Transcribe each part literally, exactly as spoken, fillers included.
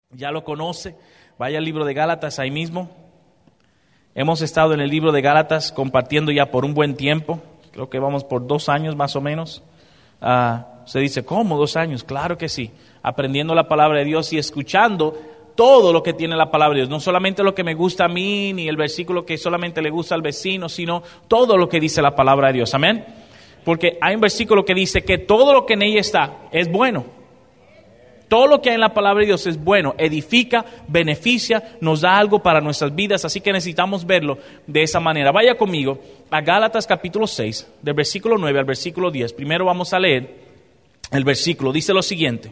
ya lo conoce. Vaya al libro de Gálatas ahí mismo. Hemos estado en el libro de Gálatas compartiendo ya por un buen tiempo. Creo que vamos por dos años más o menos. Uh, se dice, ¿cómo dos años? Claro que sí. Aprendiendo la palabra de Dios y escuchando todo lo que tiene la palabra de Dios. No solamente lo que me gusta a mí, ni el versículo que solamente le gusta al vecino, sino todo lo que dice la palabra de Dios. Amén. Porque hay un versículo que dice que todo lo que en ella está es bueno. Todo lo que hay en la palabra de Dios es bueno, edifica, beneficia, nos da algo para nuestras vidas, así que necesitamos verlo de esa manera. Vaya conmigo a Gálatas capítulo seis, del versículo nueve al versículo diez. Primero vamos a leer el versículo, dice lo siguiente: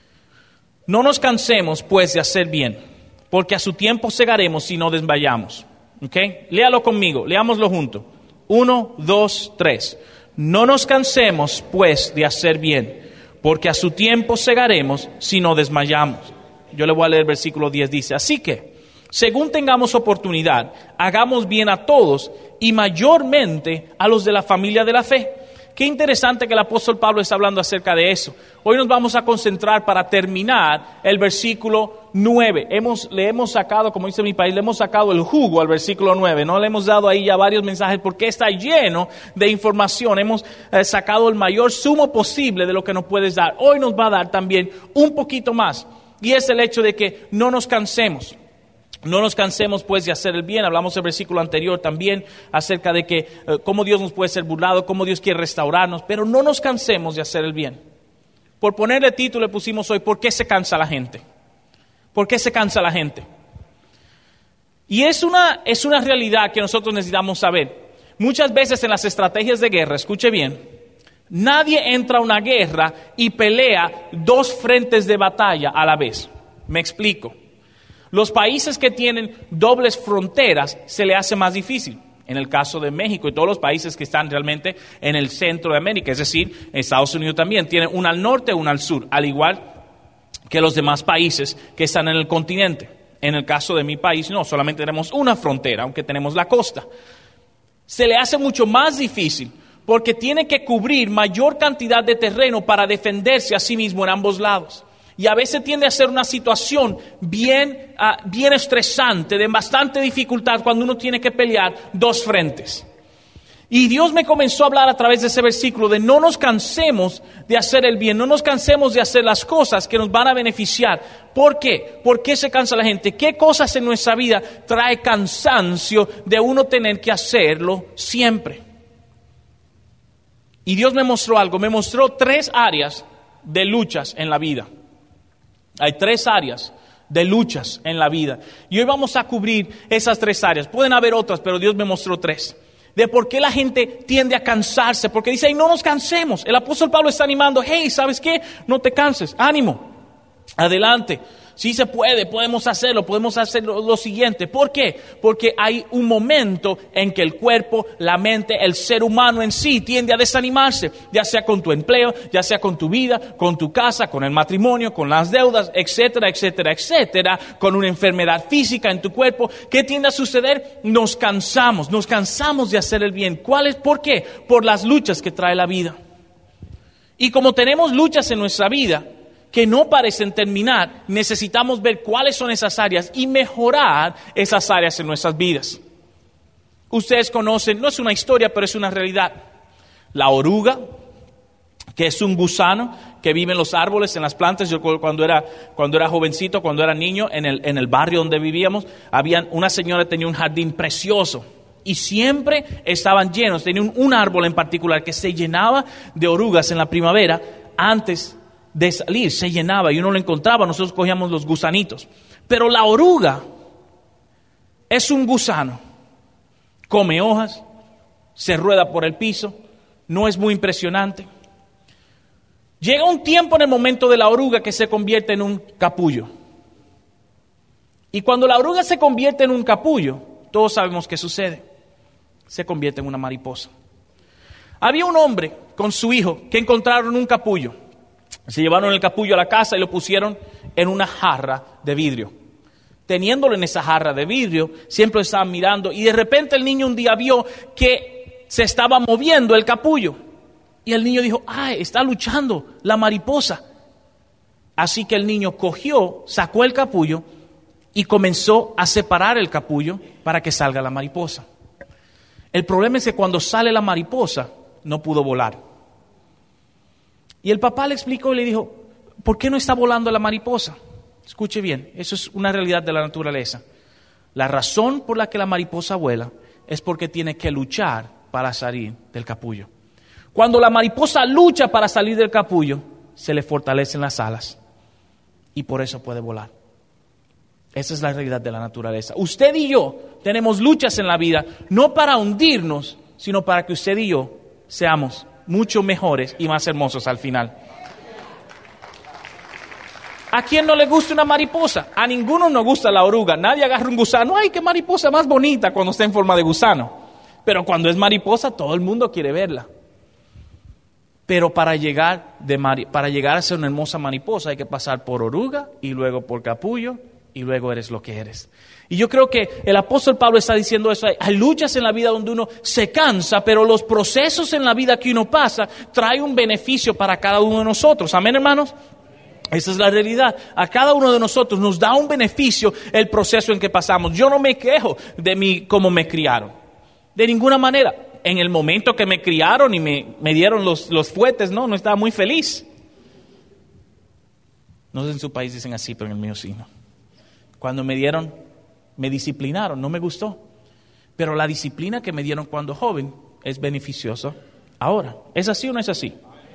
no nos cansemos pues de hacer bien, porque a su tiempo segaremos si no desmayamos. ¿Okay? Léalo conmigo, leámoslo juntos. Uno, dos, tres. No nos cansemos pues de hacer bien, porque a su tiempo segaremos si no desmayamos. Yo le voy a leer el versículo diez, dice, así que, según tengamos oportunidad, hagamos bien a todos y mayormente a los de la familia de la fe. Qué interesante que el apóstol Pablo está hablando acerca de eso. Hoy nos vamos a concentrar para terminar el versículo nueve. Hemos, le hemos sacado, como dice mi país, le hemos sacado el jugo al versículo nueve. No le hemos dado ahí ya varios mensajes porque está lleno de información. Hemos eh, sacado el mayor sumo posible de lo que nos puedes dar. Hoy nos va a dar también un poquito más. Y es el hecho de que no nos cansemos. No nos cansemos pues de hacer el bien. Hablamos del versículo anterior también acerca de que eh, cómo Dios nos puede ser burlado, cómo Dios quiere restaurarnos, pero no nos cansemos de hacer el bien. Por ponerle título le pusimos hoy, ¿por qué se cansa la gente? ¿Por qué se cansa la gente? Y es una, es una realidad que nosotros necesitamos saber. Muchas veces en las estrategias de guerra, escuche bien, nadie entra a una guerra y pelea dos frentes de batalla a la vez. Me explico. Los países que tienen dobles fronteras se le hace más difícil. En el caso de México y todos los países que están realmente en el centro de América, es decir, Estados Unidos también tienen una al norte y una al sur, al igual que los demás países que están en el continente. En el caso de mi país, no, solamente tenemos una frontera, aunque tenemos la costa. Se le hace mucho más difícil porque tiene que cubrir mayor cantidad de terreno para defenderse a sí mismo en ambos lados. Y a veces tiende a ser una situación bien, uh, bien estresante, de bastante dificultad cuando uno tiene que pelear dos frentes. Y Dios me comenzó a hablar a través de ese versículo de no nos cansemos de hacer el bien, no nos cansemos de hacer las cosas que nos van a beneficiar. ¿Por qué? ¿Por qué se cansa la gente? ¿Qué cosas en nuestra vida trae cansancio de uno tener que hacerlo siempre? Y Dios me mostró algo, me mostró tres áreas de luchas en la vida. Hay tres áreas de luchas en la vida. Y hoy vamos a cubrir esas tres áreas. Pueden haber otras, pero Dios me mostró tres. De por qué la gente tiende a cansarse. Porque dice, hey, no nos cansemos. El apóstol Pablo está animando. Hey, ¿sabes qué? No te canses. Ánimo. Adelante. Sí se puede, podemos hacerlo, podemos hacer lo, lo siguiente. ¿Por qué? Porque hay un momento en que el cuerpo, la mente, el ser humano en sí tiende a desanimarse, ya sea con tu empleo, ya sea con tu vida, con tu casa, con el matrimonio, con las deudas, etcétera, etcétera, etcétera, con una enfermedad física en tu cuerpo. ¿Qué tiende a suceder? Nos cansamos, nos cansamos de hacer el bien. ¿Cuál es? ¿Por qué? Por las luchas que trae la vida. Y como tenemos luchas en nuestra vida que no parecen terminar, necesitamos ver cuáles son esas áreas y mejorar esas áreas en nuestras vidas. Ustedes conocen, no es una historia, pero es una realidad. La oruga, que es un gusano que vive en los árboles, en las plantas. Yo cuando era, cuando era jovencito, cuando era niño, en el, en el barrio donde vivíamos, había una señora que tenía un jardín precioso. Y siempre estaban llenos, tenía un, un árbol en particular que se llenaba de orugas en la primavera antes de salir, se llenaba y uno lo encontraba, nosotros cogíamos los gusanitos. Pero la oruga es un gusano, come hojas, se rueda por el piso, no es muy impresionante. Llega un tiempo en el momento de la oruga que se convierte en un capullo. Y cuando la oruga se convierte en un capullo, todos sabemos qué sucede, se convierte en una mariposa. Había un hombre con su hijo que encontraron un capullo. Se llevaron el capullo a la casa y lo pusieron en una jarra de vidrio. Teniéndolo en esa jarra de vidrio, siempre estaban mirando y de repente el niño un día vio que se estaba moviendo el capullo. Y el niño dijo, ¡ay, está luchando la mariposa! Así que el niño cogió, sacó el capullo y comenzó a separar el capullo para que salga la mariposa. El problema es que cuando sale la mariposa, no pudo volar. Y el papá le explicó y le dijo, ¿por qué no está volando la mariposa? Escuche bien, eso es una realidad de la naturaleza. La razón por la que la mariposa vuela es porque tiene que luchar para salir del capullo. Cuando la mariposa lucha para salir del capullo, se le fortalecen las alas y por eso puede volar. Esa es la realidad de la naturaleza. Usted y yo tenemos luchas en la vida, no para hundirnos, sino para que usted y yo seamos mucho mejores y más hermosos al final. ¿A quién no le gusta una mariposa? A ninguno nos gusta la oruga. Nadie agarra un gusano. ¡Ay, qué mariposa más bonita cuando está en forma de gusano! Pero cuando es mariposa, todo el mundo quiere verla. Pero para llegar, de mari- para llegar a ser una hermosa mariposa hay que pasar por oruga y luego por capullo y luego eres lo que eres. Y yo creo que el apóstol Pablo está diciendo eso. Hay, hay luchas en la vida donde uno se cansa, pero los procesos en la vida que uno pasa trae un beneficio para cada uno de nosotros. ¿Amén, hermanos? Esa es la realidad. A cada uno de nosotros nos da un beneficio el proceso en que pasamos. Yo no me quejo de mí cómo me criaron. De ninguna manera. En el momento que me criaron y me, me dieron los, los fuetes, no, no estaba muy feliz. No sé si en su país dicen así, pero en el mío sí, ¿no? Cuando me dieron, me disciplinaron, no me gustó. Pero la disciplina que me dieron cuando joven es beneficiosa ahora. ¿Es así o no es así?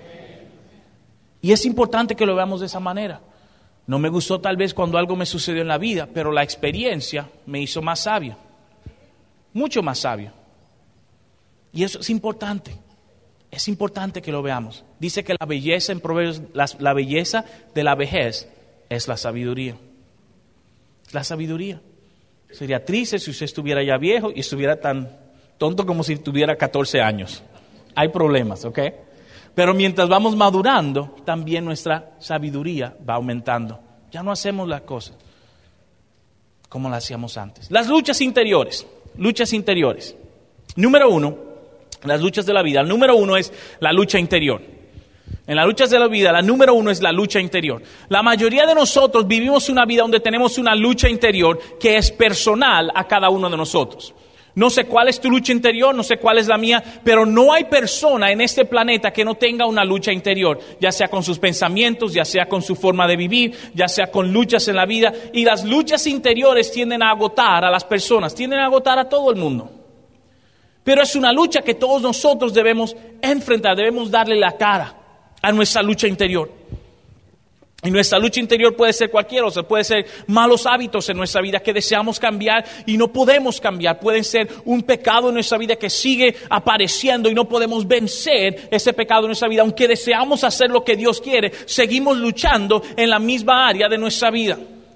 Y es importante que lo veamos de esa manera. No me gustó tal vez cuando algo me sucedió en la vida, pero la experiencia me hizo más sabio. Mucho más sabio. Y eso es importante. Es importante que lo veamos. Dice que la belleza en Proverbios, la, la belleza de la vejez es la sabiduría. La sabiduría. Sería triste si usted estuviera ya viejo y estuviera tan tonto como si tuviera catorce años. Hay problemas, ¿ok? Pero mientras vamos madurando, también nuestra sabiduría va aumentando. Ya no hacemos las cosas como las hacíamos antes. Las luchas interiores. Luchas interiores. Número uno, las luchas de la vida. El número uno es la lucha interior. En las luchas de la vida, la número uno es la lucha interior. La mayoría de nosotros vivimos una vida donde tenemos una lucha interior que es personal a cada uno de nosotros. No sé cuál es tu lucha interior, no sé cuál es la mía, pero no hay persona en este planeta que no tenga una lucha interior, ya sea con sus pensamientos, ya sea con su forma de vivir, ya sea con luchas en la vida. Y las luchas interiores tienden a agotar a las personas, tienden a agotar a todo el mundo. Pero es una lucha que todos nosotros debemos enfrentar, debemos darle la cara a nuestra lucha interior. Y nuestra lucha interior puede ser cualquier cosa, puede ser malos hábitos en nuestra vida que deseamos cambiar y no podemos cambiar. Puede ser un pecado en nuestra vida que sigue apareciendo y no podemos vencer ese pecado en nuestra vida. Aunque deseamos hacer lo que Dios quiere, seguimos luchando en la misma área de nuestra vida.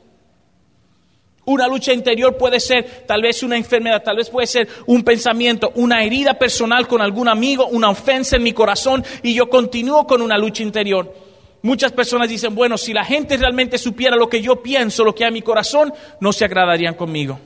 Una lucha interior puede ser tal vez una enfermedad, tal vez puede ser un pensamiento, una herida personal con algún amigo, una ofensa en mi corazón y yo continúo con una lucha interior. Muchas personas dicen, bueno, si la gente realmente supiera lo que yo pienso, lo que hay en mi corazón, no se agradarían conmigo.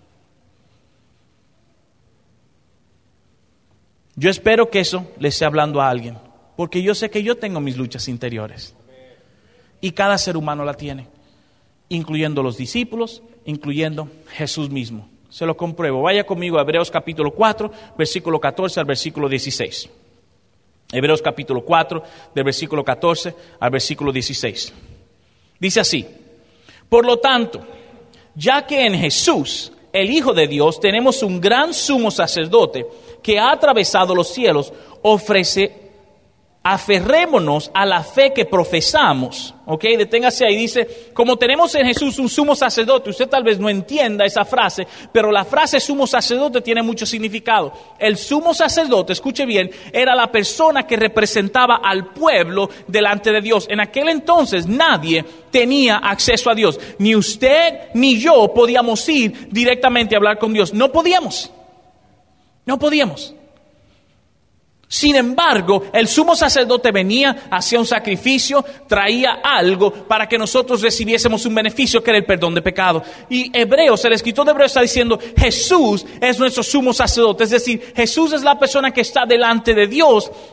Yo espero que eso le esté hablando a alguien, porque yo sé que yo tengo mis luchas interiores. Y cada ser humano la tiene, incluyendo los discípulos, incluyendo Jesús mismo. Se lo compruebo. Vaya conmigo a Hebreos capítulo cuatro, versículo catorce al versículo dieciséis. Hebreos capítulo cuatro, del versículo catorce al versículo dieciséis. Dice así: por lo tanto, ya que en Jesús, el Hijo de Dios, tenemos un gran sumo sacerdote que ha atravesado los cielos, ofrece, aferrémonos a la fe que profesamos. Ok, deténgase ahí, dice, como tenemos en Jesús un sumo sacerdote. Usted tal vez no entienda esa frase, pero la frase sumo sacerdote tiene mucho significado. El sumo sacerdote, escuche bien, era la persona que representaba al pueblo delante de Dios. En aquel entonces nadie tenía acceso a Dios. Ni usted ni yo podíamos ir directamente a hablar con Dios. No podíamos. No podíamos. Sin embargo, el sumo sacerdote venía, hacía un sacrificio, traía algo para que nosotros recibiésemos un beneficio que era el perdón de pecado. Y Hebreos, el escritor de Hebreos está diciendo, Jesús es nuestro sumo sacerdote. Es decir, Jesús es la persona que está delante de Dios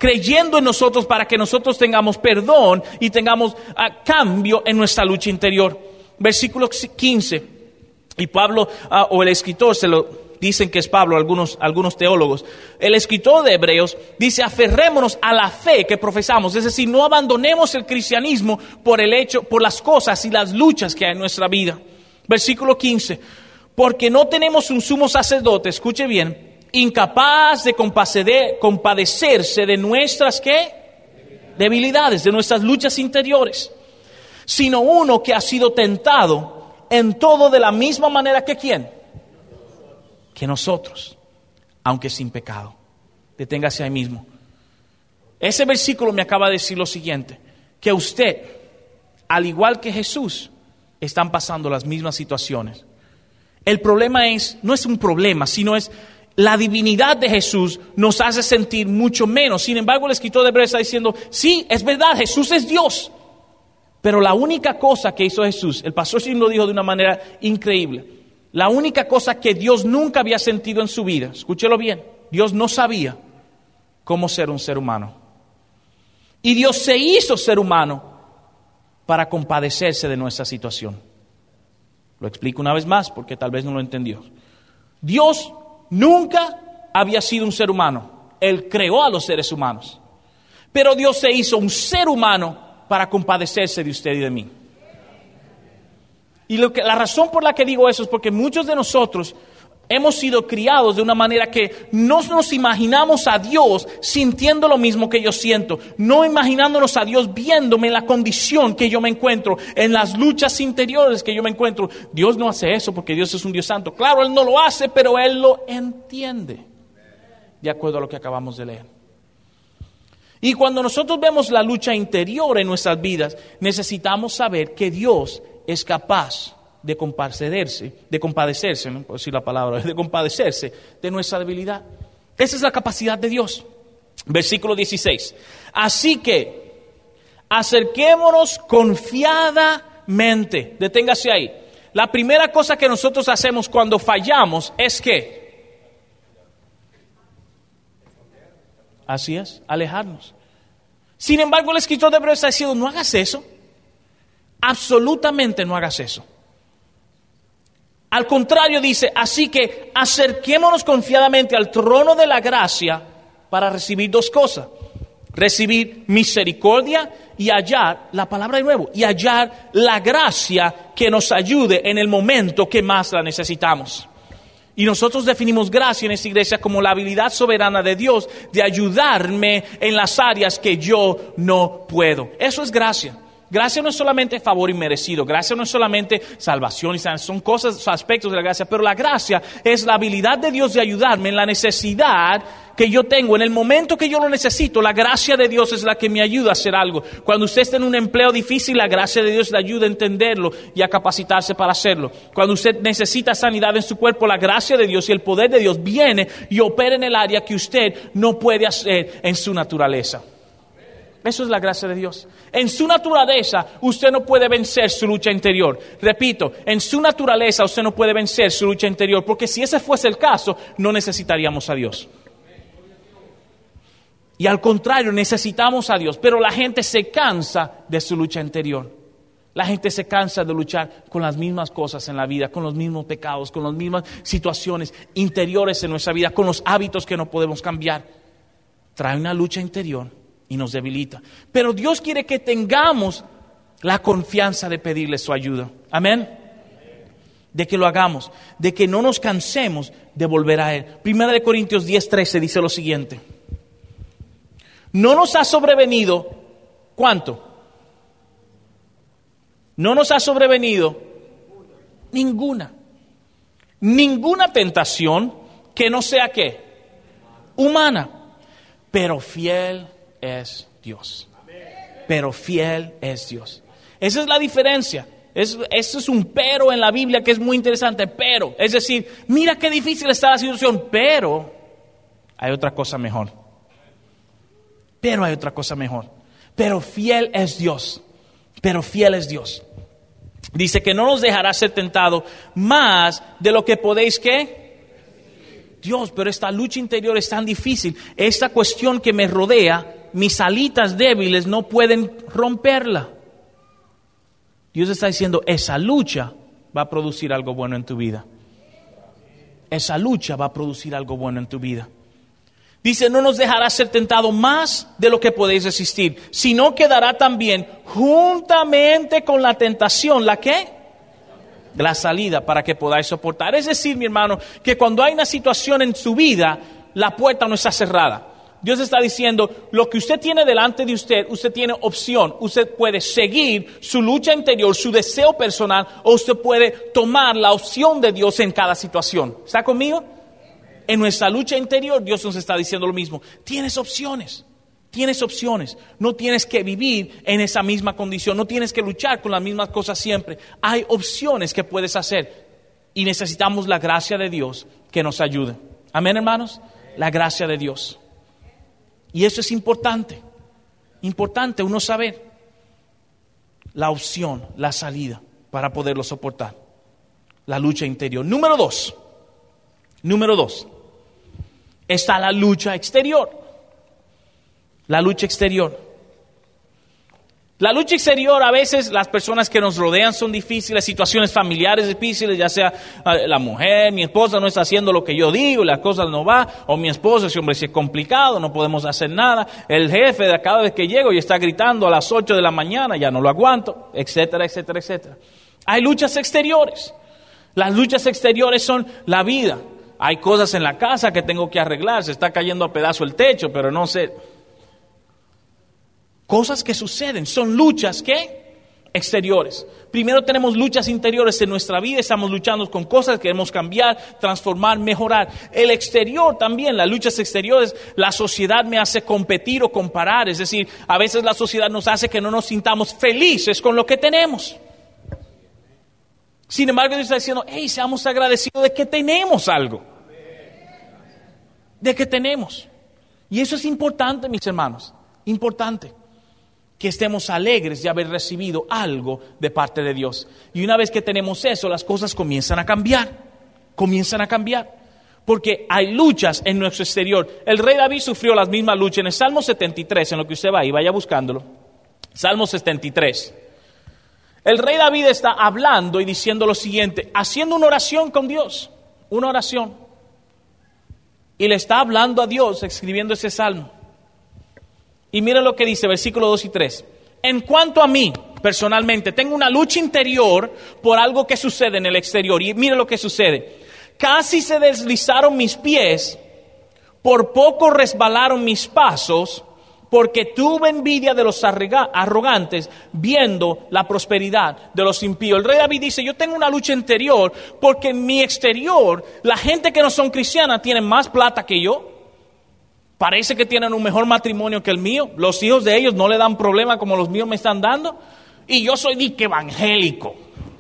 creyendo en nosotros para que nosotros tengamos perdón y tengamos uh, cambio en nuestra lucha interior. Versículo quince, y Pablo, uh, o el escritor, se lo dicen que es Pablo, algunos, algunos teólogos, el escritor de Hebreos dice: aferrémonos a la fe que profesamos, es decir, no abandonemos el cristianismo por el hecho, por las cosas y las luchas que hay en nuestra vida. Versículo quince, porque no tenemos un sumo sacerdote, escuche bien, incapaz de compaceder, compadecerse de nuestras, ¿qué? Debilidades, de nuestras luchas interiores, sino uno que ha sido tentado en todo de la misma manera que ¿quién? Que nosotros, aunque sin pecado. Deténgase ahí mismo. Ese versículo me acaba de decir lo siguiente, que usted, al igual que Jesús, están pasando las mismas situaciones. El problema es, no es un problema, sino es la divinidad de Jesús nos hace sentir mucho menos. Sin embargo, el escritor de Hebreos está diciendo, sí, es verdad, Jesús es Dios. Pero la única cosa que hizo Jesús, el pastor Jim lo dijo de una manera increíble, la única cosa que Dios nunca había sentido en su vida, escúchelo bien, Dios no sabía cómo ser un ser humano. Y Dios se hizo ser humano para compadecerse de nuestra situación. Lo explico una vez más porque tal vez no lo entendió. Dios nunca había sido un ser humano. Él creó a los seres humanos. Pero Dios se hizo un ser humano para compadecerse de usted y de mí. Y lo que, la razón por la que digo eso es porque muchos de nosotros hemos sido criados de una manera que no nos imaginamos a Dios sintiendo lo mismo que yo siento, no imaginándonos a Dios viéndome en la condición que yo me encuentro, en las luchas interiores que yo me encuentro. Dios no hace eso porque Dios es un Dios santo. Claro, Él no lo hace, pero Él lo entiende, de acuerdo a lo que acabamos de leer. Y cuando nosotros vemos la lucha interior en nuestras vidas, necesitamos saber que Dios es capaz de compadecerse, de compadecerse, no puedo decir la palabra, de compadecerse de nuestra debilidad. Esa es la capacidad de Dios. Versículo dieciséis. Así que, acerquémonos confiadamente. Deténgase ahí. La primera cosa que nosotros hacemos cuando fallamos es que, así es, alejarnos. Sin embargo, el escritor de Hebreos está diciendo, no hagas eso. Absolutamente no hagas eso. Al contrario dice, así que acerquémonos confiadamente al trono de la gracia para recibir dos cosas. Recibir misericordia y hallar, la palabra de nuevo, y hallar la gracia que nos ayude en el momento que más la necesitamos. Y nosotros definimos gracia en esta iglesia como la habilidad soberana de Dios de ayudarme en las áreas que yo no puedo. Eso es gracia. Gracia no es solamente favor inmerecido, gracia no es solamente salvación, son cosas, aspectos de la gracia, pero la gracia es la habilidad de Dios de ayudarme en la necesidad que yo tengo, en el momento que yo lo necesito. La gracia de Dios es la que me ayuda a hacer algo. Cuando usted está en un empleo difícil, la gracia de Dios le ayuda a entenderlo y a capacitarse para hacerlo. Cuando usted necesita sanidad en su cuerpo, la gracia de Dios y el poder de Dios viene y opera en el área que usted no puede hacer en su naturaleza. Eso es la gracia de Dios. En su naturaleza, usted no puede vencer su lucha interior. Repito, en su naturaleza usted no puede vencer su lucha interior, porque si ese fuese el caso, no necesitaríamos a Dios. Y al contrario, necesitamos a Dios. Pero la gente se cansa de su lucha interior. La gente se cansa de luchar con las mismas cosas en la vida, con los mismos pecados, con las mismas situaciones interiores en nuestra vida, con los hábitos que no podemos cambiar. Trae una lucha interior y nos debilita. Pero Dios quiere que tengamos la confianza de pedirle su ayuda. Amén. De que lo hagamos, de que no nos cansemos de volver a Él. Primera de Corintios diez, trece dice lo siguiente. No nos ha sobrevenido, ¿cuánto? No nos ha sobrevenido ninguna. Ninguna tentación que no sea ¿qué? Humana. Pero fiel es Dios. Pero fiel es Dios. Esa es la diferencia. Es, eso es un pero en la Biblia que es muy interesante. Pero, es decir, mira qué difícil está la situación, pero hay otra cosa mejor. Pero hay otra cosa mejor. Pero fiel es Dios. Pero fiel es Dios. Dice que no nos dejará ser tentados más de lo que podéis ¿qué? Dios, pero esta lucha interior es tan difícil. Esta cuestión que me rodea, mis alitas débiles no pueden romperla. Dios está diciendo, esa lucha va a producir algo bueno en tu vida. Esa lucha va a producir algo bueno en tu vida. Dice, no nos dejará ser tentado más de lo que podéis resistir, sino que dará también juntamente con la tentación, ¿la qué? La salida para que podáis soportar. Es decir, mi hermano, que cuando hay una situación en su vida, la puerta no está cerrada. Dios está diciendo, lo que usted tiene delante de usted, usted tiene opción. Usted puede seguir su lucha interior, su deseo personal, o usted puede tomar la opción de Dios en cada situación. ¿Está conmigo? En nuestra lucha interior, Dios nos está diciendo lo mismo. Tienes opciones, tienes opciones. No tienes que vivir en esa misma condición, no tienes que luchar con las mismas cosas siempre. Hay opciones que puedes hacer y necesitamos la gracia de Dios que nos ayude. Amén, hermanos. La gracia de Dios. Y eso es importante, importante uno saber la opción, la salida para poderlo soportar. La lucha interior. Número dos, número dos, está la lucha exterior. La lucha exterior. La lucha exterior, a veces las personas que nos rodean son difíciles, situaciones familiares difíciles, ya sea uh, la mujer, mi esposa no está haciendo lo que yo digo, las cosas no van, o mi esposo, ese hombre si es complicado, no podemos hacer nada, el jefe de cada vez que llego y está gritando a las ocho de la mañana, ya no lo aguanto, etcétera, etcétera, etcétera. Hay luchas exteriores. Las luchas exteriores son la vida. Hay cosas en la casa que tengo que arreglar, se está cayendo a pedazo el techo, pero no sé. Cosas que suceden, son luchas ¿qué? Exteriores. Primero tenemos luchas interiores en nuestra vida, estamos luchando con cosas que queremos cambiar, transformar, mejorar. El exterior también, las luchas exteriores, la sociedad me hace competir o comparar, es decir, a veces la sociedad nos hace que no nos sintamos felices con lo que tenemos. Sin embargo, Dios está diciendo, hey, seamos agradecidos de que tenemos algo. De que tenemos. Y eso es importante, mis hermanos, importante. Que estemos alegres de haber recibido algo de parte de Dios. Y una vez que tenemos eso, las cosas comienzan a cambiar. Comienzan a cambiar. Porque hay luchas en nuestro exterior. El rey David sufrió las mismas luchas. En el Salmo setenta y tres, en lo que usted va ahí, vaya buscándolo. Salmo setenta y tres. El rey David está hablando y diciendo lo siguiente, haciendo una oración con Dios. Una oración. Y le está hablando a Dios, escribiendo ese salmo. Y mira lo que dice, versículos dos y tres. En cuanto a mí, personalmente, tengo una lucha interior por algo que sucede en el exterior. Y mira lo que sucede. Casi se deslizaron mis pies, por poco resbalaron mis pasos, porque tuve envidia de los arrogantes, viendo la prosperidad de los impíos. El rey David dice, yo tengo una lucha interior, porque en mi exterior, la gente que no son cristianas tienen más plata que yo. Parece que tienen un mejor matrimonio que el mío. Los hijos de ellos no le dan problema como los míos me están dando. Y yo soy dique evangélico.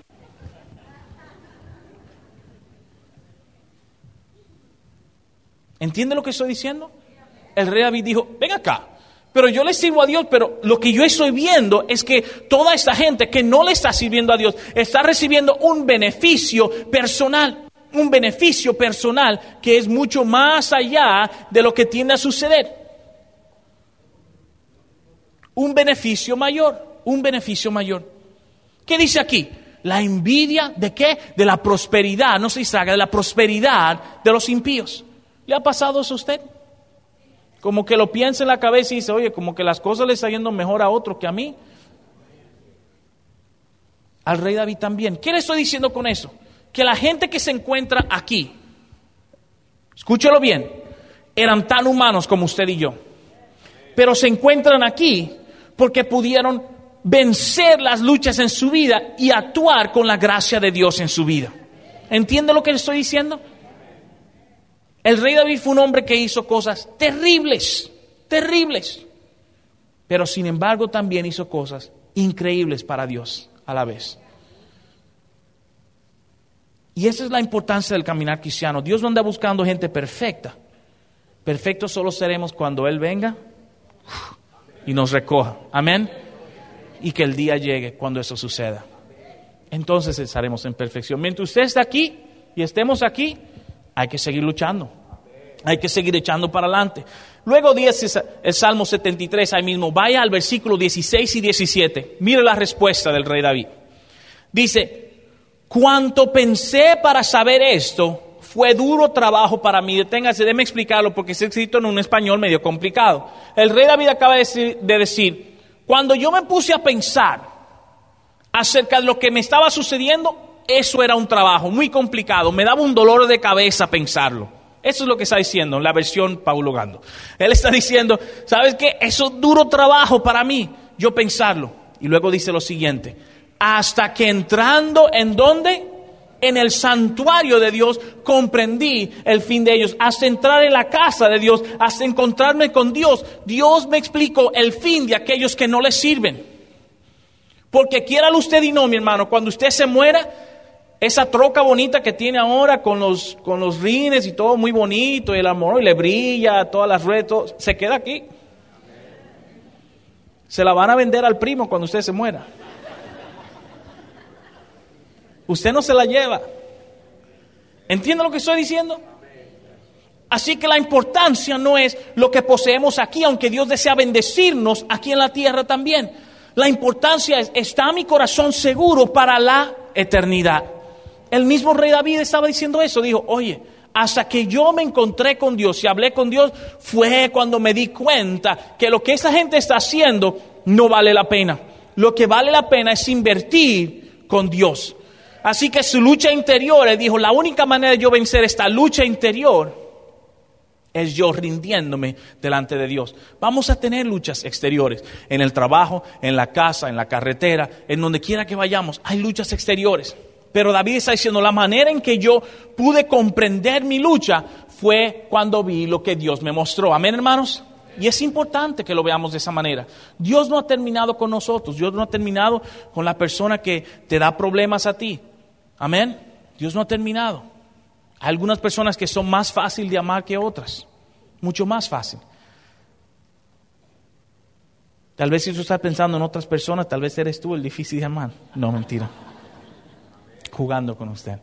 ¿Entiende lo que estoy diciendo? El rey David dijo, ven acá. Pero yo le sirvo a Dios, pero lo que yo estoy viendo es que toda esta gente que no le está sirviendo a Dios está recibiendo un beneficio personal. Un beneficio personal que es mucho más allá de lo que tiende a suceder. Un beneficio mayor, un beneficio mayor. ¿Qué dice aquí? La envidia ¿de qué? De la prosperidad, no se distraiga, de la prosperidad de los impíos. ¿Le ha pasado eso a usted? Como que lo piensa en la cabeza y dice, oye, como que las cosas le están yendo mejor a otro que a mí. Al rey David también. ¿Qué le estoy diciendo con eso? Que la gente que se encuentra aquí, escúchelo bien, eran tan humanos como usted y yo, pero se encuentran aquí porque pudieron vencer las luchas en su vida y actuar con la gracia de Dios en su vida. ¿Entiende lo que le estoy diciendo? El rey David fue un hombre que hizo cosas terribles, terribles, pero sin embargo también hizo cosas increíbles para Dios a la vez. Y esa es la importancia del caminar cristiano. Dios no anda buscando gente perfecta. Perfectos solo seremos cuando Él venga y nos recoja. Amén. Y que el día llegue cuando eso suceda. Entonces estaremos en perfección. Mientras usted está aquí y estemos aquí, hay que seguir luchando. Hay que seguir echando para adelante. Luego dice el Salmo setenta y tres ahí mismo. Vaya al versículo dieciséis y diecisiete. Mire la respuesta del rey David. Dice, cuanto pensé para saber esto, fue duro trabajo para mí. Deténgase, déjeme explicarlo porque es escrito en un español medio complicado. El rey David acaba de decir, de decir, cuando yo me puse a pensar acerca de lo que me estaba sucediendo, eso era un trabajo muy complicado. Me daba un dolor de cabeza pensarlo. Eso es lo que está diciendo en la versión Paulo Gando. Él está diciendo, ¿sabes qué? Eso es duro trabajo para mí, yo pensarlo. Y luego dice lo siguiente, hasta que entrando en ¿dónde? En el santuario de Dios, comprendí el fin de ellos. Hasta entrar en la casa de Dios, hasta encontrarme con Dios, Dios me explicó el fin de aquellos que no le sirven. Porque quiéralo usted y no, mi hermano, cuando usted se muera, esa troca bonita que tiene ahora con los, con los rines y todo muy bonito, y el amor y le brilla, todas las ruedas, todo, se queda aquí. Se la van a vender al primo cuando usted se muera. Usted no se la lleva. ¿Entiende lo que estoy diciendo? Así que la importancia no es lo que poseemos aquí, aunque Dios desea bendecirnos aquí en la tierra también. La importancia es, ¿está mi corazón seguro para la eternidad? El mismo rey David estaba diciendo eso. Dijo, oye, hasta que yo me encontré con Dios y hablé con Dios, fue cuando me di cuenta que lo que esa gente está haciendo no vale la pena. Lo que vale la pena es invertir con Dios. Así que su lucha interior, él dijo, la única manera de yo vencer esta lucha interior es yo rindiéndome delante de Dios. Vamos a tener luchas exteriores, en el trabajo, en la casa, en la carretera, en donde quiera que vayamos, hay luchas exteriores. Pero David está diciendo, la manera en que yo pude comprender mi lucha fue cuando vi lo que Dios me mostró. Amén, hermanos. Y es importante que lo veamos de esa manera. Dios no ha terminado con nosotros. Dios no ha terminado con la persona que te da problemas a ti. Amén. Dios no ha terminado. Hay algunas personas que son más fáciles de amar que otras. Mucho más fácil. Tal vez si tú estás pensando en otras personas, tal vez eres tú el difícil de amar. No, mentira. Jugando con usted.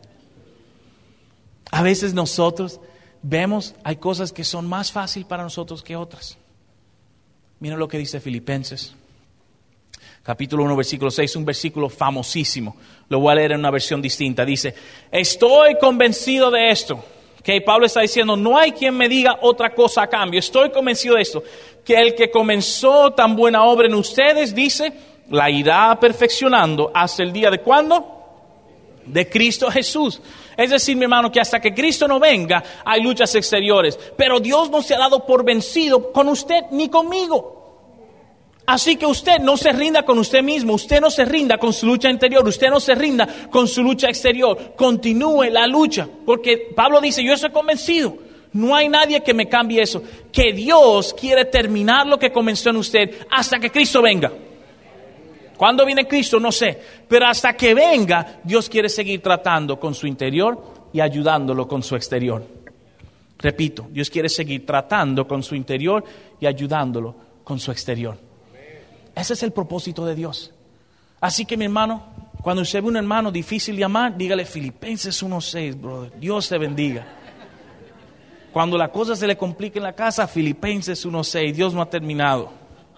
A veces nosotros vemos, hay cosas que son más fáciles para nosotros que otras. Miren lo que dice Filipenses, capítulo uno, versículo seis, un versículo famosísimo. Lo voy a leer en una versión distinta. Dice, estoy convencido de esto. Que Pablo está diciendo, no hay quien me diga otra cosa a cambio. Estoy convencido de esto, que el que comenzó tan buena obra en ustedes, dice, la irá perfeccionando hasta el día de ¿cuándo? De Cristo Jesús. Es decir, mi hermano, que hasta que Cristo no venga, hay luchas exteriores. Pero Dios no se ha dado por vencido con usted ni conmigo. Así que usted no se rinda con usted mismo. Usted no se rinda con su lucha interior. Usted no se rinda con su lucha exterior. Continúe la lucha. Porque Pablo dice, yo estoy convencido. No hay nadie que me cambie eso. Que Dios quiere terminar lo que comenzó en usted hasta que Cristo venga. ¿Cuándo viene Cristo? No sé. Pero hasta que venga, Dios quiere seguir tratando con su interior y ayudándolo con su exterior. Repito, Dios quiere seguir tratando con su interior y ayudándolo con su exterior. Ese es el propósito de Dios. Así que mi hermano, cuando usted ve un hermano difícil de amar, dígale Filipenses uno seis, brother. Dios te bendiga. Cuando la cosa se le complica en la casa, Filipenses uno seis, Dios no ha terminado.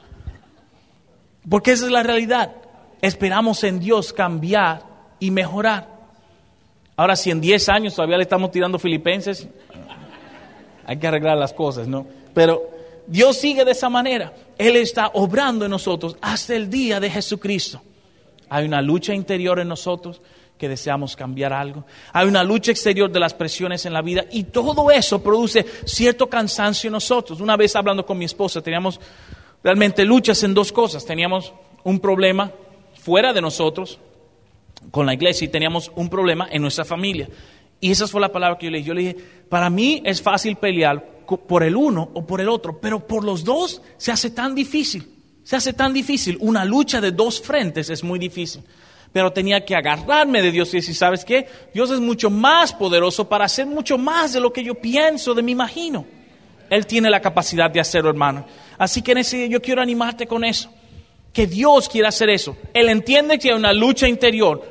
Porque esa es la realidad. Esperamos en Dios cambiar y mejorar. Ahora, si en diez años todavía le estamos tirando Filipenses, hay que arreglar las cosas, ¿no? Pero Dios sigue de esa manera. Él está obrando en nosotros hasta el día de Jesucristo. Hay una lucha interior en nosotros que deseamos cambiar algo. Hay una lucha exterior de las presiones en la vida. Y todo eso produce cierto cansancio en nosotros. Una vez hablando con mi esposa, teníamos realmente luchas en dos cosas. Teníamos un problema fuera de nosotros, con la iglesia, y teníamos un problema en nuestra familia. Y esa fue la palabra que yo le dije. Yo le dije, para mí es fácil pelear por el uno o por el otro, pero por los dos se hace tan difícil. Se hace tan difícil. Una lucha de dos frentes es muy difícil. Pero tenía que agarrarme de Dios y decir, ¿sabes qué? Dios es mucho más poderoso para hacer mucho más de lo que yo pienso, de me imagino. Él tiene la capacidad de hacerlo, hermano. Así que en ese día yo quiero animarte con eso. Que Dios quiera hacer eso. Él entiende que hay una lucha interior.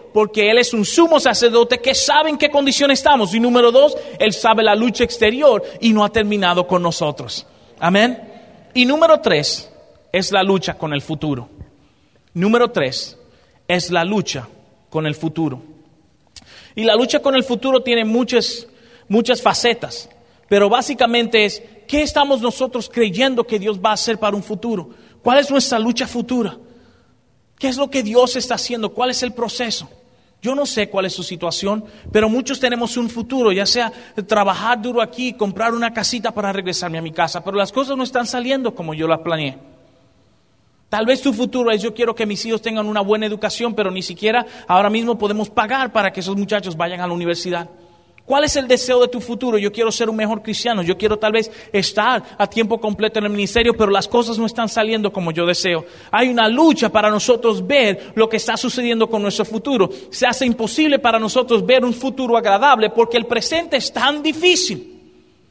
porque Él es un sumo sacerdote que sabe en qué condición estamos. Y número dos, Él sabe la lucha exterior y no ha terminado con nosotros. Amén. Y número tres es la lucha con el futuro. Número tres es la lucha con el futuro. Y la lucha con el futuro tiene muchas, muchas facetas. Pero básicamente es, ¿qué estamos nosotros creyendo que Dios va a hacer para un futuro? ¿Cuál es nuestra lucha futura? ¿Qué es lo que Dios está haciendo? ¿Cuál es el proceso? Yo no sé cuál es su situación, pero muchos tenemos un futuro, ya sea trabajar duro aquí, comprar una casita para regresarme a mi casa, pero las cosas no están saliendo como yo las planeé. Tal vez tu futuro es, yo quiero que mis hijos tengan una buena educación, pero ni siquiera ahora mismo podemos pagar para que esos muchachos vayan a la universidad. ¿Cuál es el deseo de tu futuro? Yo quiero ser un mejor cristiano, yo quiero tal vez estar a tiempo completo en el ministerio, pero las cosas no están saliendo como yo deseo. Hay una lucha para nosotros ver lo que está sucediendo con nuestro futuro. Se hace imposible para nosotros ver un futuro agradable porque el presente es tan difícil.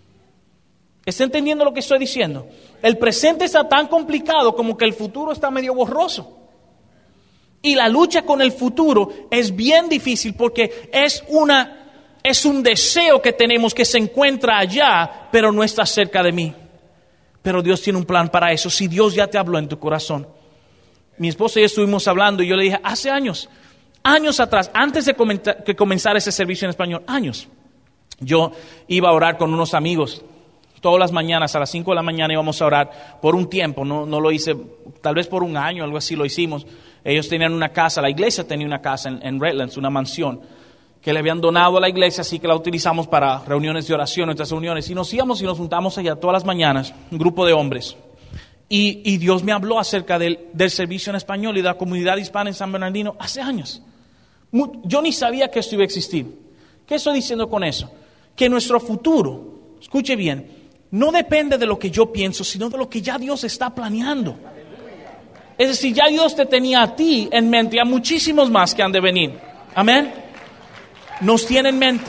¿Está entendiendo lo que estoy diciendo? El presente está tan complicado como que el futuro está medio borroso. Y la lucha con el futuro es bien difícil porque es una... Es un deseo que tenemos que se encuentra allá, pero no está cerca de mí. Pero Dios tiene un plan para eso. Si Dios ya te habló en tu corazón. Mi esposa y yo estuvimos hablando y yo le dije, hace años, años atrás, antes de comentar, que comenzara ese servicio en español, años, yo iba a orar con unos amigos. Todas las mañanas, a las cinco de la mañana íbamos a orar por un tiempo. No, no lo hice, tal vez por un año, algo así lo hicimos. Ellos tenían una casa, la iglesia tenía una casa en, en Redlands, una mansión que le habían donado a la iglesia, así que la utilizamos para reuniones de oración, nuestras reuniones. Y nos íbamos y nos juntamos allá todas las mañanas, un grupo de hombres. Y, y Dios me habló acerca del, del servicio en español y de la comunidad hispana en San Bernardino hace años. Yo ni sabía que esto iba a existir. ¿Qué estoy diciendo con eso? Que nuestro futuro, escuche bien, no depende de lo que yo pienso, sino de lo que ya Dios está planeando. Es decir, ya Dios te tenía a ti en mente y a muchísimos más que han de venir. Amén. Nos tiene en mente.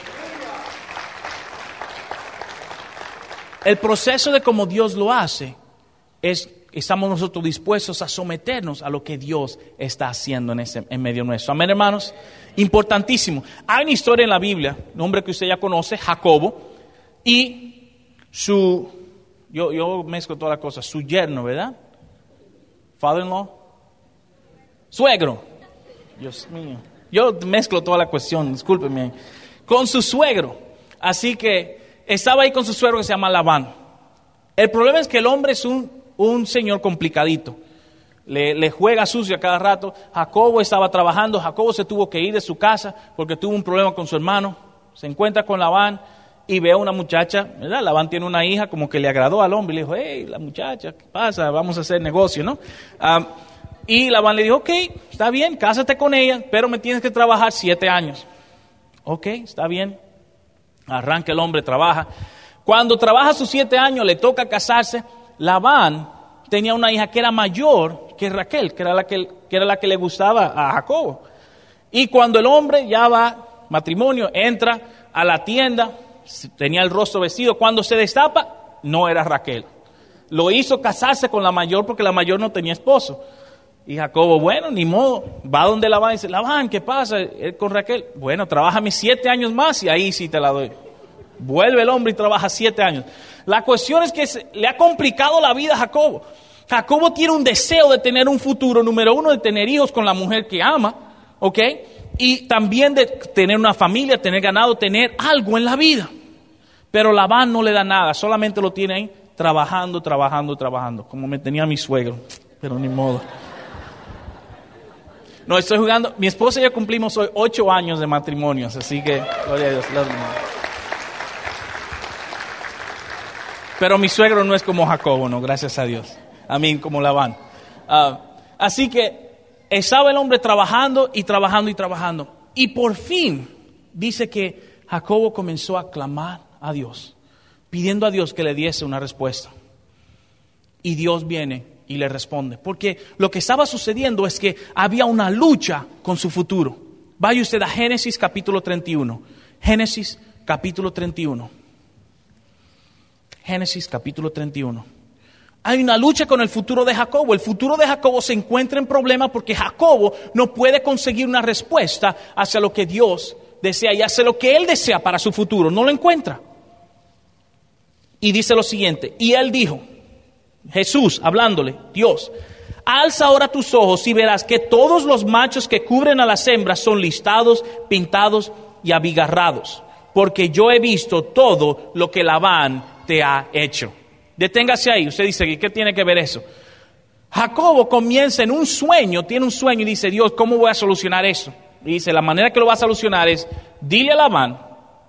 El proceso de cómo Dios lo hace es, estamos nosotros dispuestos a someternos a lo que Dios está haciendo en, ese, en medio nuestro. Amén, hermanos. Importantísimo. Hay una historia en la Biblia, un hombre que usted ya conoce, Jacobo, y su, yo, yo mezclo todas las cosas, su yerno, ¿verdad? Father-in-law, suegro. Dios mío. Yo mezclo toda la cuestión, discúlpeme, con su suegro. Así que estaba ahí con su suegro que se llama Labán. El problema es que el hombre es un, un señor complicadito. Le, le juega sucio a cada rato. Jacobo estaba trabajando. Jacobo se tuvo que ir de su casa porque tuvo un problema con su hermano. Se encuentra con Labán y ve a una muchacha, ¿verdad? Labán tiene una hija como que le agradó al hombre. Le dijo, hey, la muchacha, ¿qué pasa? Vamos a hacer negocio, ¿no? Um, Y Labán le dijo, ok, está bien, cásate con ella, pero me tienes que trabajar siete años. Ok, está bien. Arranca el hombre, trabaja. Cuando trabaja sus siete años, le toca casarse. Labán tenía una hija que era mayor que Raquel, que era la que, que, era la que le gustaba a Jacobo. Y cuando el hombre ya va, matrimonio, entra a la tienda, tenía el rostro vestido. Cuando se destapa, no era Raquel. Lo hizo casarse con la mayor porque la mayor no tenía esposo. Y Jacobo, bueno, ni modo, va donde Labán y dice, Labán, ¿qué pasa Él con Raquel? Bueno, trabájame siete años más y ahí sí te la doy. Vuelve el hombre y trabaja siete años. La cuestión es que se, le ha complicado la vida a Jacobo. Jacobo tiene un deseo de tener un futuro, número uno, de tener hijos con la mujer que ama, ¿ok? Y también de tener una familia, tener ganado, tener algo en la vida. Pero Labán no le da nada, solamente lo tiene ahí trabajando, trabajando, trabajando, como me tenía mi suegro, pero ni modo. No, estoy jugando. Mi esposa y yo cumplimos hoy ocho años de matrimonios, así que, gloria a Dios. Pero mi suegro no es como Jacobo, no, gracias a Dios. A mí, como Labán. Uh, así que estaba el hombre trabajando y trabajando y trabajando. Y por fin dice que Jacobo comenzó a clamar a Dios, pidiendo a Dios que le diese una respuesta. Y Dios viene y le responde, porque lo que estaba sucediendo es que había una lucha con su futuro. Vaya usted a Génesis capítulo treinta y uno. Génesis capítulo treinta y uno. Génesis capítulo treinta y uno. Hay una lucha con el futuro de Jacobo. El futuro de Jacobo se encuentra en problemas porque Jacobo no puede conseguir una respuesta hacia lo que Dios desea y hacia lo que él desea para su futuro. No lo encuentra. Y dice lo siguiente, y él dijo, Jesús hablándole, Dios, alza ahora tus ojos y verás que todos los machos que cubren a las hembras son listados, pintados y abigarrados, porque yo he visto todo lo que Labán te ha hecho. Deténgase ahí. Usted dice, ¿qué tiene que ver eso? Jacobo comienza en un sueño, tiene un sueño y dice, Dios, ¿cómo voy a solucionar eso? Y dice, la manera que lo va a solucionar es, dile a Labán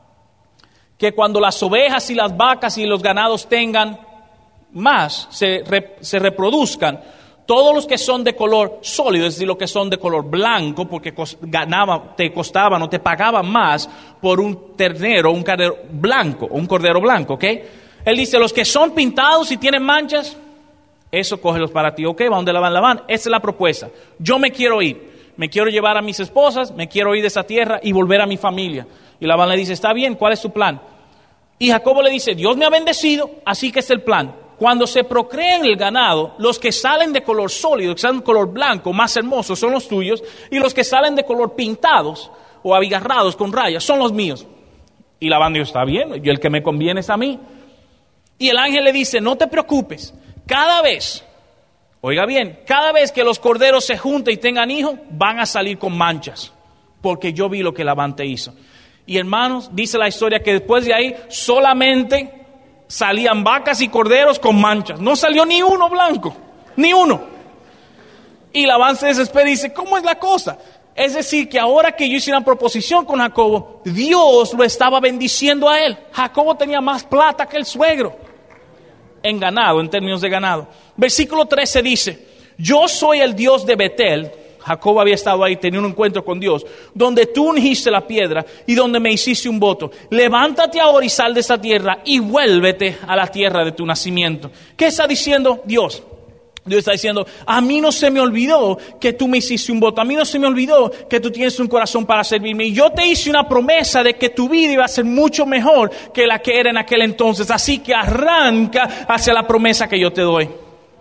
que cuando las ovejas y las vacas y los ganados tengan más, se, re, se reproduzcan, todos los que son de color sólido, es decir, los que son de color blanco, porque cos, ganaba, te costaban o te pagaban más por un ternero, un cordero blanco, un cordero blanco, ¿ok? Él dice, los que son pintados y tienen manchas, eso cógelos para ti, ¿ok? ¿Va donde Labán? Labán, esa es la propuesta. Yo me quiero ir, me quiero llevar a mis esposas, me quiero ir de esa tierra y volver a mi familia. Y Labán le dice, está bien, ¿cuál es tu plan? Y Jacobo le dice, Dios me ha bendecido, así que es el plan. Cuando se procrean el ganado, los que salen de color sólido, que salen de color blanco, más hermosos, son los tuyos, y los que salen de color pintados o abigarrados con rayas, son los míos. Y Labán dijo, está bien, y el que me conviene es a mí. Y el ángel le dice, no te preocupes, cada vez, oiga bien, cada vez que los corderos se junten y tengan hijos, van a salir con manchas, porque yo vi lo que Labán te hizo. Y hermanos, dice la historia que después de ahí solamente salían vacas y corderos con manchas. No salió ni uno blanco, ni uno. Y Labán se desespera y dice, ¿cómo es la cosa? Es decir, que ahora que yo hice una proposición con Jacobo, Dios lo estaba bendiciendo a él. Jacobo tenía más plata que el suegro en ganado, en términos de ganado. Versículo trece dice, yo soy el Dios de Betel. Jacob había estado ahí, tenía un encuentro con Dios, donde tú ungiste la piedra y donde me hiciste un voto. Levántate ahora y sal de esa tierra y vuélvete a la tierra de tu nacimiento. ¿Qué está diciendo Dios? Dios está diciendo, a mí no se me olvidó que tú me hiciste un voto, a mí no se me olvidó que tú tienes un corazón para servirme. Y yo te hice una promesa de que tu vida iba a ser mucho mejor que la que era en aquel entonces. Así que arranca hacia la promesa que yo te doy.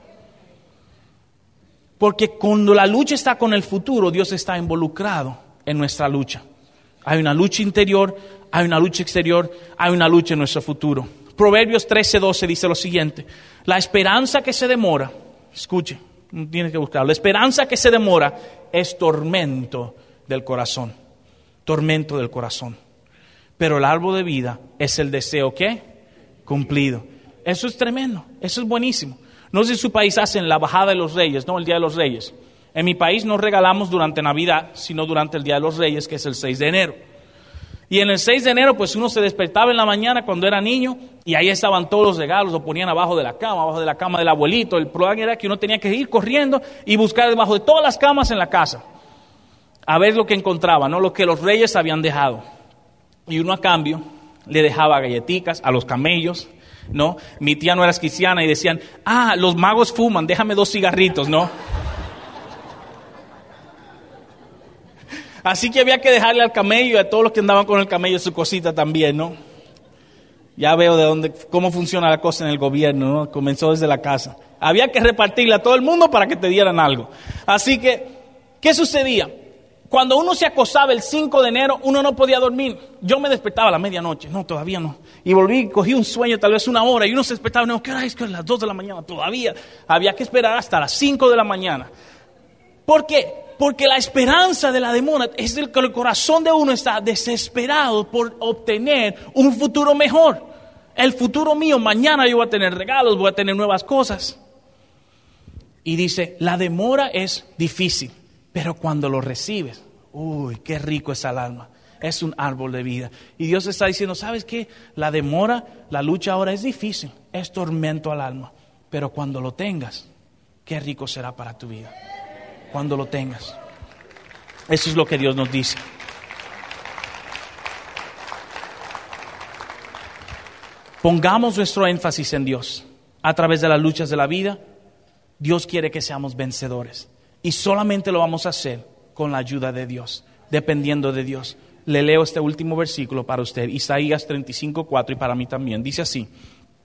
Porque cuando la lucha está con el futuro, Dios está involucrado en nuestra lucha. Hay una lucha interior, hay una lucha exterior, hay una lucha en nuestro futuro. Proverbios trece doce dice lo siguiente, la esperanza que se demora, escuche, no tienes que buscarlo, la esperanza que se demora es tormento del corazón, tormento del corazón. Pero el árbol de vida es el deseo, ¿qué? Cumplido. Eso es tremendo, eso es buenísimo. No sé si en su país hacen la bajada de los reyes, no, el Día de los Reyes. En mi país no regalamos durante Navidad, sino durante el Día de los Reyes, que es el seis de enero. Y en el seis de enero, pues uno se despertaba en la mañana cuando era niño, y ahí estaban todos los regalos, lo ponían abajo de la cama, abajo de la cama del abuelito. El problema era que uno tenía que ir corriendo y buscar debajo de todas las camas en la casa, a ver lo que encontraba, no lo que los reyes habían dejado. Y uno a cambio le dejaba galletitas a los camellos, ¿no? Mi tía no era cristiana y decían, ah, los magos fuman, déjame dos cigarritos, ¿no? Así que había que dejarle al camello y a todos los que andaban con el camello su cosita también, ¿no? Ya veo de dónde, cómo funciona la cosa en el gobierno, ¿no? Comenzó desde la casa. Había que repartirle a todo el mundo para que te dieran algo. Así que, ¿qué sucedía? Cuando uno se acostaba el cinco de enero, uno no podía dormir. Yo me despertaba a la medianoche. No, todavía no. Y volví, cogí un sueño, tal vez una hora, y uno se despertaba. No, ¿qué hora es? ¿Qué es las dos de la mañana? Todavía. Había que esperar hasta las cinco de la mañana. ¿Por qué? Porque la esperanza de la demora es el que el corazón de uno está desesperado por obtener un futuro mejor. El futuro mío, mañana yo voy a tener regalos, voy a tener nuevas cosas. Y dice, la demora es difícil. Pero cuando lo recibes, uy, qué rico es el alma. Es un árbol de vida. Y Dios está diciendo, ¿sabes qué? La demora, la lucha ahora es difícil, es tormento al alma. Pero cuando lo tengas, qué rico será para tu vida. Cuando lo tengas. Eso es lo que Dios nos dice. Pongamos nuestro énfasis en Dios. A través de las luchas de la vida, Dios quiere que seamos vencedores. Y solamente lo vamos a hacer con la ayuda de Dios, dependiendo de Dios. Le leo este último versículo para usted, Isaías treinta y cinco cuatro, y para mí también. Dice así,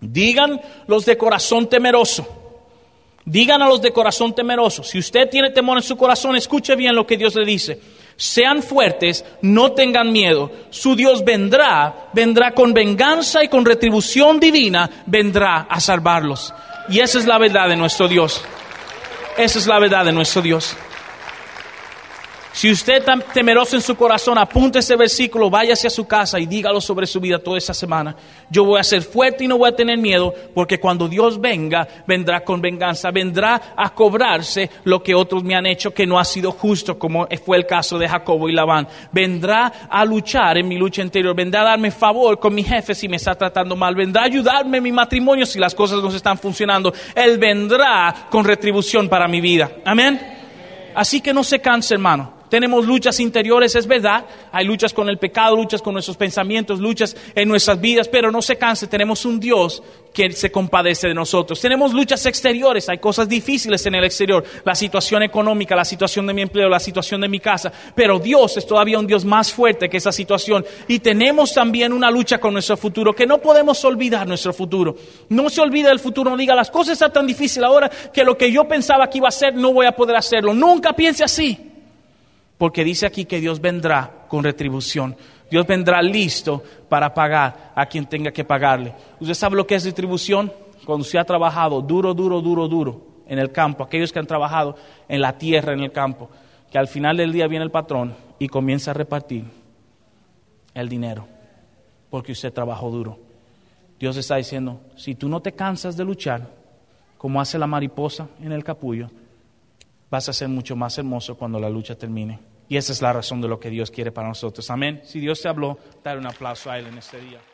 Digan los de corazón temeroso. Digan a los de corazón temeroso. Si usted tiene temor en su corazón, escuche bien lo que Dios le dice. Sean fuertes, no tengan miedo. Su Dios vendrá, vendrá con venganza y con retribución divina, vendrá a salvarlos. Y esa es la verdad de nuestro Dios. Esa es la verdad de nuestro Dios. Si usted está temeroso en su corazón, apunte ese versículo, váyase a su casa y dígalo sobre su vida toda esta semana. Yo voy a ser fuerte y no voy a tener miedo, porque cuando Dios venga, vendrá con venganza, vendrá a cobrarse lo que otros me han hecho que no ha sido justo, como fue el caso de Jacobo y Labán. Vendrá a luchar en mi lucha interior, vendrá a darme favor con mi jefe si me está tratando mal, vendrá a ayudarme en mi matrimonio si las cosas no están funcionando. Él vendrá con retribución para mi vida. Amén. Así que no se canse, hermano. Tenemos luchas interiores, es verdad. Hay luchas con el pecado, luchas con nuestros pensamientos, luchas en nuestras vidas, pero no se canse. Tenemos un Dios que se compadece de nosotros. Tenemos luchas exteriores, hay cosas difíciles en el exterior. La situación económica, la situación de mi empleo, la situación de mi casa. Pero Dios es todavía un Dios más fuerte que esa situación. Y tenemos también una lucha con nuestro futuro, que no podemos olvidar nuestro futuro. No se olvide del futuro, no diga, las cosas están tan difíciles ahora que lo que yo pensaba que iba a hacer no voy a poder hacerlo. Nunca piense así. Porque dice aquí que Dios vendrá con retribución. Dios vendrá listo para pagar a quien tenga que pagarle. ¿Usted sabe lo que es retribución? Cuando usted ha trabajado duro, duro, duro, duro en el campo. Aquellos que han trabajado en la tierra, en el campo. Que al final del día viene el patrón y comienza a repartir el dinero. Porque usted trabajó duro. Dios está diciendo, si tú no te cansas de luchar, como hace la mariposa en el capullo, vas a ser mucho más hermoso cuando la lucha termine. Y esa es la razón de lo que Dios quiere para nosotros. Amén. Si Dios te habló, dale un aplauso a Él en este día.